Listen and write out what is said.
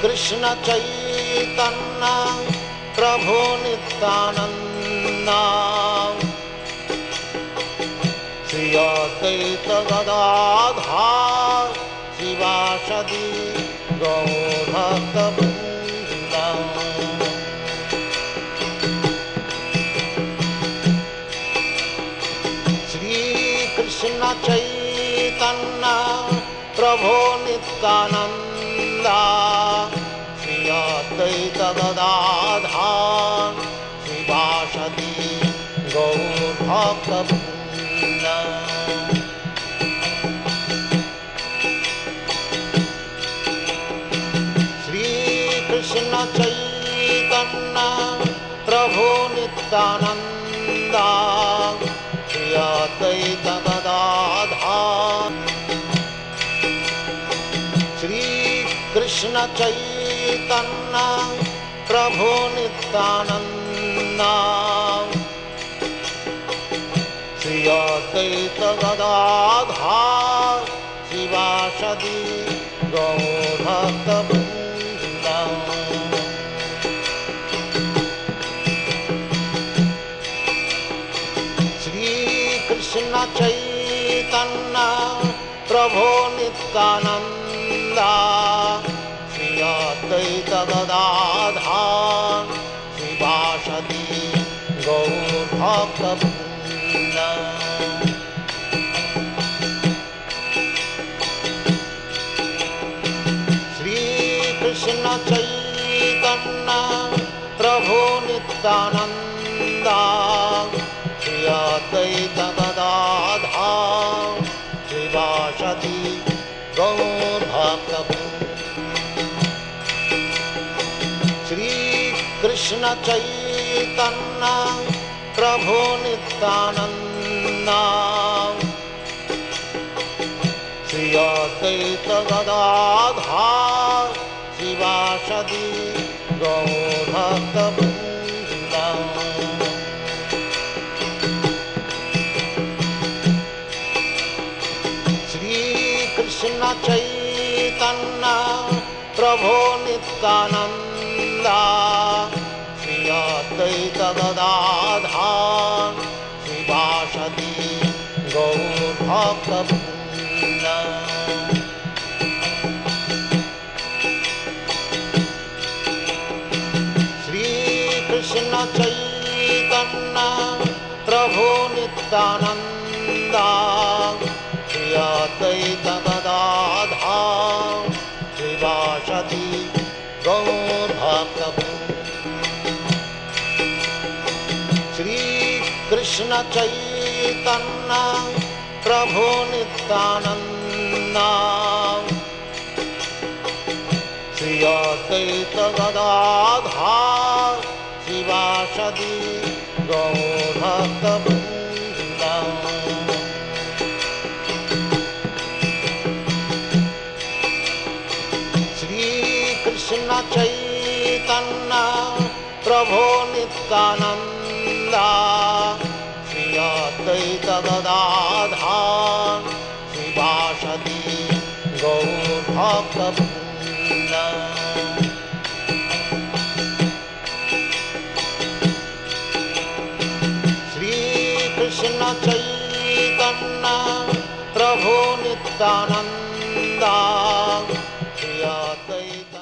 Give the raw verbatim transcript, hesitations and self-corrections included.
Krishna Chaitanya Prabhu Nityanand Shri Advaita Gadadhar शिवासदि गौरभक्तवृंद। Shri Krishna Chaitanya Prabhu Nityanand Shri Advaita Gadadhar शिवासदि गौरभक्तवृंद। Shri Krishna Chaitanya Prabhu Nityanand Shri Advaita Gadadhar Shri Krishna Chaitanya Prabhu Nityanand Shri Advaita Gadadhar शिवासदि गौरभक्तवृंद। Shri Krishna Chaitanya Prabhu Nityanand Shri Advaita Gadadhar शिवासदि गौरभक्तवृंद। Shri Krishna Chaitanya Prabhu Nityanand Shri Advaita Gadadhar शिवासदि गौरभक्तवृंद। Shri Krishna Chaitanya Prabhu Nityanand Shri Advaita Gadadhar शिवासदि गौरभक्तवृंद। Shri Krishna Chaitanya Prabhu Nityanand Shri Advaita Gadadhar शिवासदि गौरभक्तवृंद। Shri Krishna Chaitanya Prabhu Nityanand Shri Advaita Gadadhar शिवासदि गौरभक्तवृंद। Shri Krishna Chaitanya Prabhu Nityanand Shri Advaita Gadadhar शिवासदि गौरभक्तवृंद। Shri Krishna Chaitanya Prabhu Nityanand Shri Advaita Gadadhar शिवासदि गौरभक्तवृंद। Shri Krishna Chaitanya Prabhu Nityanand Shri Advaita